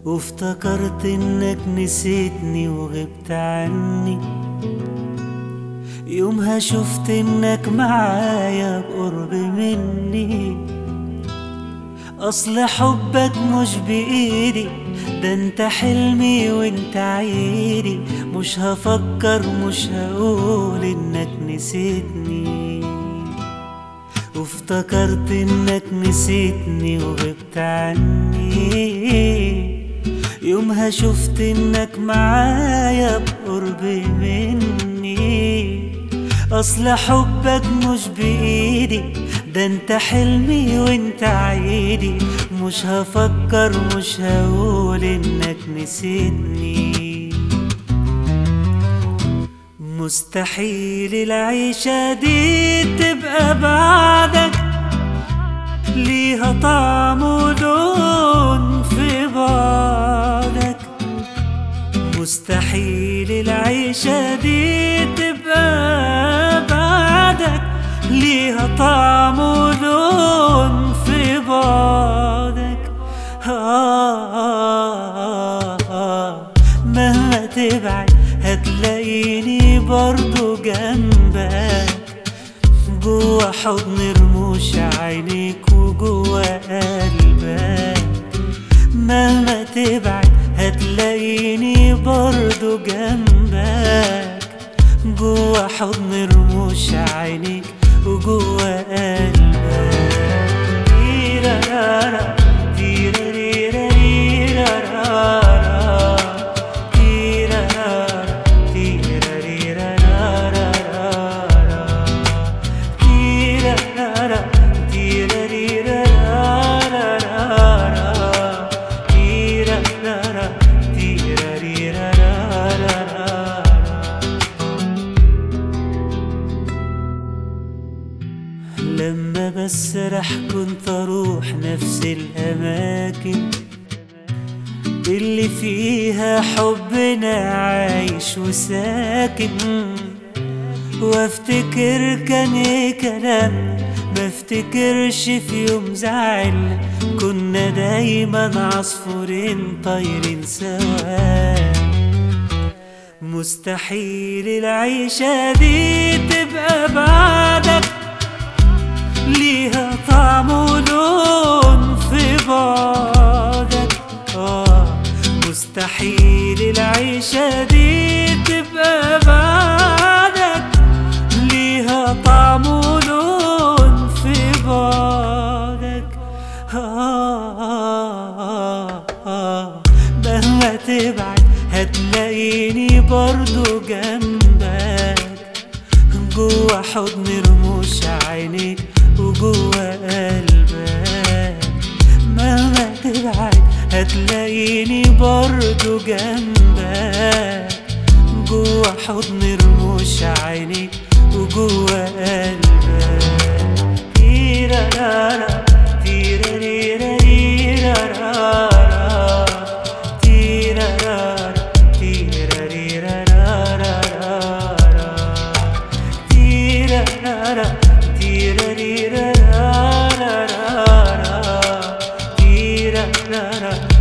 وافتكرت انك نسيتني وغبت عني. يومها شفت انك معايا بقرب مني. اصل حبك مش بايدي، ده انت حلمي وانت عيدي. مش هفكر مش هقول انك نسيتني. وافتكرت انك نسيتني وغبت عني. يومها شفت انك معايا بقرب مني. اصل حبك مش بايدي، ده انت حلمي وانت عيدي. مش هفكر مش هقول انك نسيتني. مستحيل العيشة دي تبقى بعدك، ليها طعم ولون في بعدك. مستحيل العيشة دي تبقى بعدك، ليها طعم ولون في بعدك. مهما تبعد هتلاقيني برضو جنبك، جوا حضن رموش عينيك وجوا قلبك. مهما تبعد هتلاقيني برضو جنبك، جوا حضن رموش عينيك وجوا قلبك. تيرارارا تيراريراريرارا تيرارارا تيراريرارارا تيرارارا تيراريرارارا تيرارارا تيراريرارارا. لما بسرح كنت اروح نفس الاماكن اللي فيها حبنا عايش وساكن. وافتكر كان ايه كلامنا، ما افتكرش في يوم زعلنا. كنا دايما عصفورين طايرين سوا. مستحيل العيشة دي تبقى بعدك، ليها طعم ولون في بعدك. مستحيل العيشة دي تبقى بعدك، ليها طعم ولون في بعدك. مهما تبعد هتلاقيني برضو جنبك، جوا حضن رموش عينيك وجوا قلبك. مهما تبعد هتلاقيني برضو جنبك، جوا حضن رموش عينيك وجوا قلبك. تيرارارا تيراريراريرارا تيرارارا تيراريرارارا تيرارارا تيراريرارارا تيرارارا